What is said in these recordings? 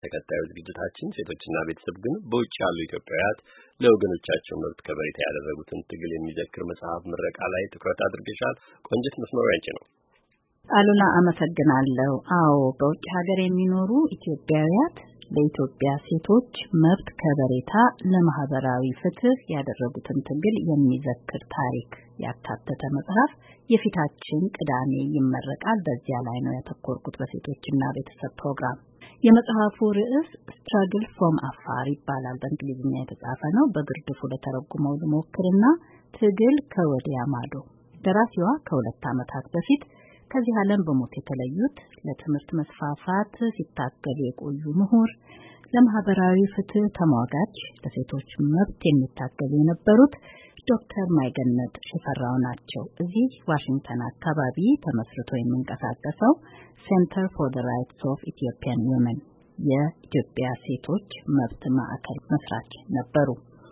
ተከታዩ ዝግጅታችን ሴቶችና ቤተሰብ ግን በውጭ ያሉ ኢትዮጵያውያን ለወገኖቻቸው መብት ከበሬታ ያደረጉትን ትግል የሚዘክር መጽሐፍ ምረቃ ላይ ትኩረት አድርገሻል። ቆንጅት መስመሩ ያንቺ ነው። አሉላ አመሰግናለሁ። አዎ በውጭ ሀገር የሚኖሩ ኢትዮጵያውያን ለኢትዮጵያ ሴቶች መብት ከበሬታ ለማህበራዊ ፍትህ ያደረጉትን ትግል የሚዘክር ታሪክ ያካተተ መጽሐፍ የፊታችን ቅዳሜ ይመረቃል። በዚያ ላይ ነው ያተኮርኩት በሴቶችና ቤተሰብ ፕሮግራም። የመጽሐፉ ርዕስ ስትራግል ፍሮም አፋር ይባላል። በእንግሊዝኛ የተጻፈ ነው። በግርድፉ ለተረጉመው ልሞክርና ትግል ከወዲያ ማዶ። ደራሲዋ ከ2 ዓመታት በፊት ከዚህ ዓለም በሞት የተለዩት ለትምህርት መስፋፋት ሲታገሉ የቆዩ ምሁር፣ ለማህበራዊ ፍትህ ተሟጋች፣ ለሴቶች መብት የሚታገሉ የነበሩት ዶክተር ማይገነት ሽፈራው ናቸው። እዚህ ዋሽንግተን አካባቢ ተመስርቶ የሚንቀሳቀሰው ሴንተር ፎር ዘ ራይትስ ኦፍ ኢትዮጵያን ዊመን የኢትዮጵያ ሴቶች መብት ማዕከል መስራች ነበሩ።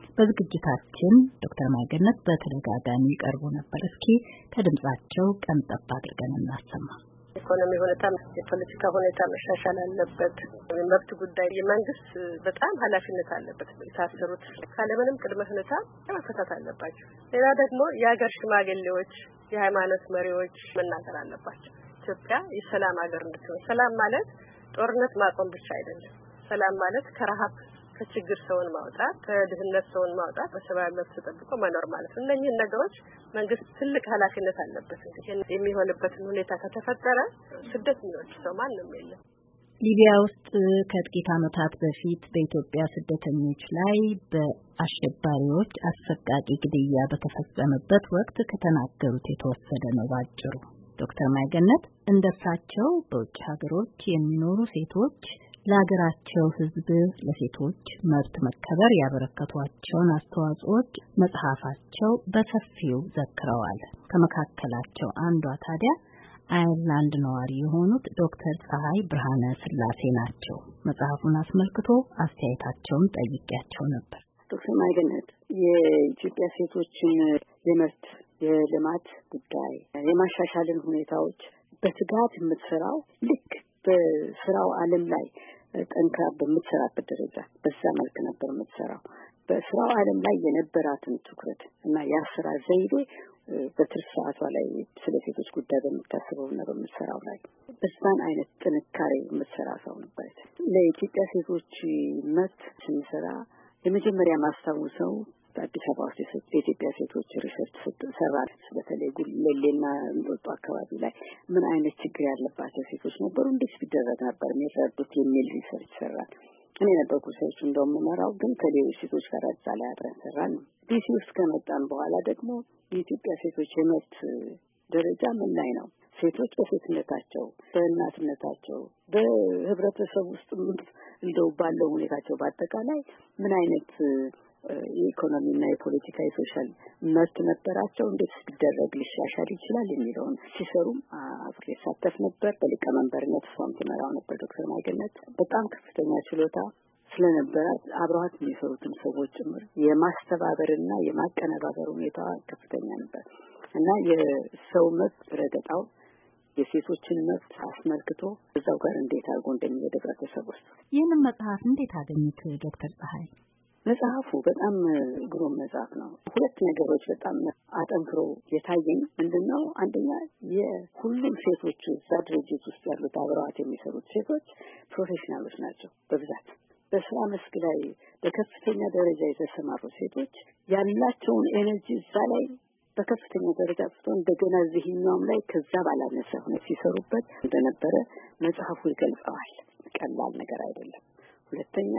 በዝግጅታችን ዶክተር ማይገነት በተደጋጋሚ ቀርቦ ነበር። እስኪ ከድምጻቸው ቀንጠብ አድርገን እናሰማ። ኢኮኖሚ ሁኔታ፣ የፖለቲካ ሁኔታ መሻሻል አለበት። የመብት ጉዳይ የመንግስት በጣም ኃላፊነት አለበት። የታሰሩት ካለምንም ቅድመ ሁኔታ መፈታት አለባቸው። ሌላ ደግሞ የሀገር ሽማግሌዎች፣ የሃይማኖት መሪዎች መናገር አለባቸው። ኢትዮጵያ የሰላም ሀገር እንድትሆን። ሰላም ማለት ጦርነት ማቆም ብቻ አይደለም። ሰላም ማለት ከረሃብ ከችግር ሰውን ማውጣት፣ ከድህነት ሰውን ማውጣት፣ በሰብአዊ መብት ተጠብቆ መኖር ማለት ነው። እነኚህ ነገሮች መንግስት ትልቅ ኃላፊነት አለበት። እንግዲህ የሚሆንበትን ሁኔታ ከተፈጠረ ስደት የሚወድ ሰው ማንም የለም። ሊቢያ ውስጥ ከጥቂት ዓመታት በፊት በኢትዮጵያ ስደተኞች ላይ በአሸባሪዎች አሰቃቂ ግድያ በተፈጸመበት ወቅት ከተናገሩት የተወሰደ ነው ባጭሩ። ዶክተር ማይገነት እንደሳቸው በውጭ ሀገሮች የሚኖሩ ሴቶች ለሀገራቸው ሕዝብ ለሴቶች መብት መከበር ያበረከቷቸውን አስተዋጽኦች መጽሐፋቸው በሰፊው ዘክረዋል። ከመካከላቸው አንዷ ታዲያ አየርላንድ ነዋሪ የሆኑት ዶክተር ፀሐይ ብርሃነ ስላሴ ናቸው። መጽሐፉን አስመልክቶ አስተያየታቸውን ጠይቄያቸው ነበር። ዶክተር ማይገነት የኢትዮጵያ ሴቶችን የመብት የልማት ጉዳይ የማሻሻልን ሁኔታዎች በትጋት የምትሰራው ልክ በስራው ዓለም ላይ ጠንክራ በምትሰራበት ደረጃ በዛ መልክ ነበር የምትሰራው። በስራው ዓለም ላይ የነበራትን ትኩረት እና የስራ ዘይቤ በትርፍ ሰዓቷ ላይ ስለ ሴቶች ጉዳይ በምታስበውና በምትሰራው ላይ በዛን አይነት ጥንካሬ የምትሰራ ሰው ነበር። ለኢትዮጵያ ሴቶች መብት ስንሰራ የመጀመሪያ ማስታወሰው በአዲስ አበባ ውስጥ የኢትዮጵያ ሴቶች ሪሰርች ሰራን። በተለይ ጉለሌና እንጦጦ አካባቢ ላይ ምን አይነት ችግር ያለባቸው ሴቶች ነበሩ፣ እንዴት ቢደረግ ነበር የሚረዱት የሚል ሪሰርች ሰራን። እኔ ነበርኩ ሪሰርቹ እንደምመራው፣ ግን ከሌሎች ሴቶች ጋር እዛ ላይ አብረን ሰራን። ዲሲ ውስጥ ከመጣን በኋላ ደግሞ የኢትዮጵያ ሴቶች የመብት ደረጃ ምን ላይ ነው፣ ሴቶች በሴትነታቸው በእናትነታቸው በህብረተሰብ ውስጥ እንደው ባለው ሁኔታቸው በአጠቃላይ ምን አይነት የኢኮኖሚና የፖለቲካ የሶሻል መብት ነበራቸው፣ እንዴት ሲደረግ ሊሻሻል ይችላል የሚለውን ሲሰሩም አብሬ ሳተፍ ነበር። በሊቀመንበርነት እሷም ትመራው ነበር። ዶክተር ማይገነት በጣም ከፍተኛ ችሎታ ስለነበራት አብረዋት የሚሰሩትን ሰዎች ጭምር የማስተባበርና የማቀነባበር ሁኔታ ከፍተኛ ነበር እና የሰው መብት ረገጣው የሴቶችን መብት አስመልክቶ እዛው ጋር እንዴት አድርጎ እንደሚሄድ ህብረተሰብ ውስጥ ይህንን መጽሐፍ እንዴት አገኙት ዶክተር ፀሐይ? መጽሐፉ በጣም ግሩም መጽሐፍ ነው። ሁለት ነገሮች በጣም አጠንክሮ የታየኝ ምንድነው? አንደኛ የሁሉም ሴቶች እዛ ድርጅት ውስጥ ያሉት አብረዋት የሚሰሩት ሴቶች ፕሮፌሽናሎች ናቸው። በብዛት በስራ መስክ ላይ በከፍተኛ ደረጃ የተሰማሩ ሴቶች ያላቸውን ኤነርጂ እዛ ላይ በከፍተኛ ደረጃ አጥተው እንደገና እዚህኛውም ላይ ከዛ ባላነሰ ሆነ ሲሰሩበት እንደነበረ መጽሐፉ ይገልጸዋል። ቀላል ነገር አይደለም። ሁለተኛ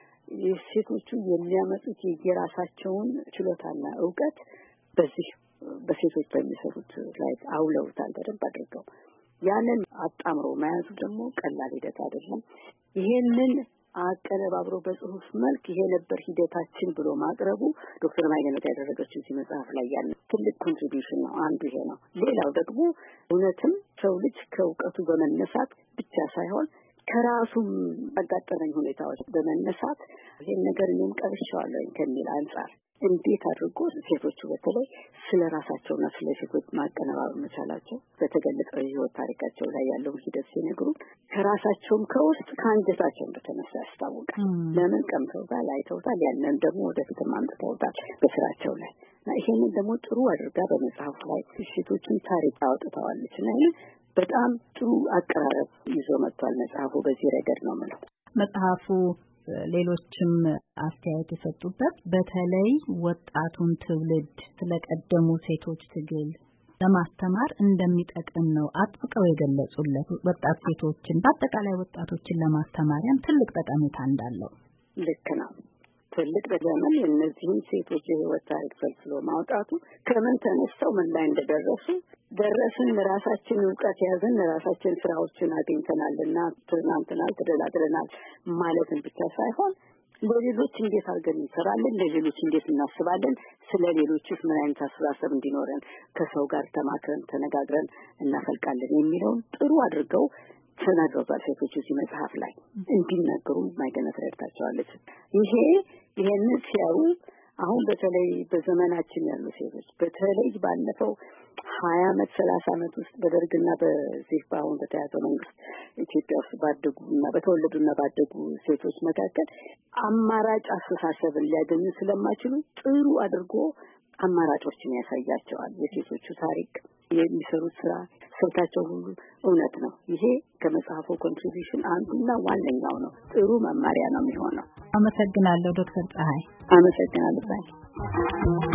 የሴቶቹ የሚያመጡት የራሳቸውን ችሎታና ዕውቀት በዚህ በሴቶች በሚሰሩት ላይ አውለውታል በደንብ አድርገው። ያንን አጣምሮ መያዙ ደግሞ ቀላል ሂደት አይደለም። ይሄንን አቀነባብሮ በጽሁፍ መልክ ይሄ ነበር ሂደታችን ብሎ ማቅረቡ ዶክተር ማይገነት ያደረገችው እዚህ መጽሐፍ ላይ ያለ ትልቅ ኮንትሪቢዩሽን ነው። አንዱ ይሄ ነው። ሌላው ደግሞ እውነትም ሰው ልጅ ከዕውቀቱ በመነሳት ብቻ ሳይሆን ከራሱም አጋጠመኝ ሁኔታዎች በመነሳት ይሄን ነገር እኔም ቀርሻለሁ ከሚል አንጻር እንዴት አድርጎ ሴቶቹ በተለይ ስለ ራሳቸውና ስለ ሴቶች ማቀነባበር መቻላቸው በተገለጸው የህይወት ታሪካቸው ላይ ያለውን ሂደት ሲነግሩ ከራሳቸውም ከውስጥ ከአንጀታቸው እንደተነሳ ያስታውቃል። ለምን ቀምተውታል፣ አይተውታል፣ ያንን ደግሞ ወደፊትም አምጥተውታል በስራቸው ላይ እና ይሄንን ደግሞ ጥሩ አድርጋ በመጽሐፉ ላይ ሴቶችን ታሪክ አውጥተዋለች እና በጣም ጥሩ አቀራረብ ይዞ መጥቷል መጽሐፉ። በዚህ ረገድ ነው የምለው። መጽሐፉ ሌሎችም አስተያየት የሰጡበት በተለይ ወጣቱን ትውልድ ስለቀደሙ ሴቶች ትግል ለማስተማር እንደሚጠቅም ነው አጥብቀው የገለጹለት። ወጣት ሴቶችን በአጠቃላይ ወጣቶችን ለማስተማሪያም ትልቅ ጠቀሜታ እንዳለው። ልክ ነው። ትልቅ ለምን የእነዚህን ሴቶች የህይወት ታሪክ ፈልፍሎ ማውጣቱ ከምን ተነስተው ምን ላይ እንደደረሱ ደረስን፣ ራሳችን ዕውቀት ያዘን፣ ራሳችን ስራዎችን አግኝተናልና ትናንትናል ተደላድለናል ማለትን ብቻ ሳይሆን ለሌሎች እንዴት አድርገን እንሰራለን፣ ለሌሎች እንዴት እናስባለን፣ ስለ ሌሎችስ ምን አይነት አስተሳሰብ እንዲኖረን ከሰው ጋር ተማክረን ተነጋግረን እናፈልቃለን የሚለውን ጥሩ አድርገው ተናግረዋል። ሴቶቹ እዚህ መጽሐፍ ላይ እንዲናገሩ ማይገነት ረድታቸዋለች። ይሄንን ሲያዩ አሁን በተለይ በዘመናችን ያሉ ሴቶች በተለይ ባለፈው 20 ዓመት 30 ዓመት ውስጥ በደርግና በዚህ በአሁን በተያዘው መንግስት ኢትዮጵያ ውስጥ ባደጉና በተወለዱና ባደጉ ሴቶች መካከል አማራጭ አስተሳሰብን ሊያገኙ ስለማይችሉ ጥሩ አድርጎ አማራጮችን ያሳያቸዋል። የሴቶቹ ታሪክ፣ የሚሰሩት ስራ፣ ስልታቸው ሁሉ እውነት ነው። ይሄ ከመጽሐፉ ኮንትሪቢዩሽን አንዱና ዋነኛው ነው። ጥሩ መማሪያ ነው የሚሆነው። አመሰግናለሁ ዶክተር ፀሐይ። አመሰግናለሁ።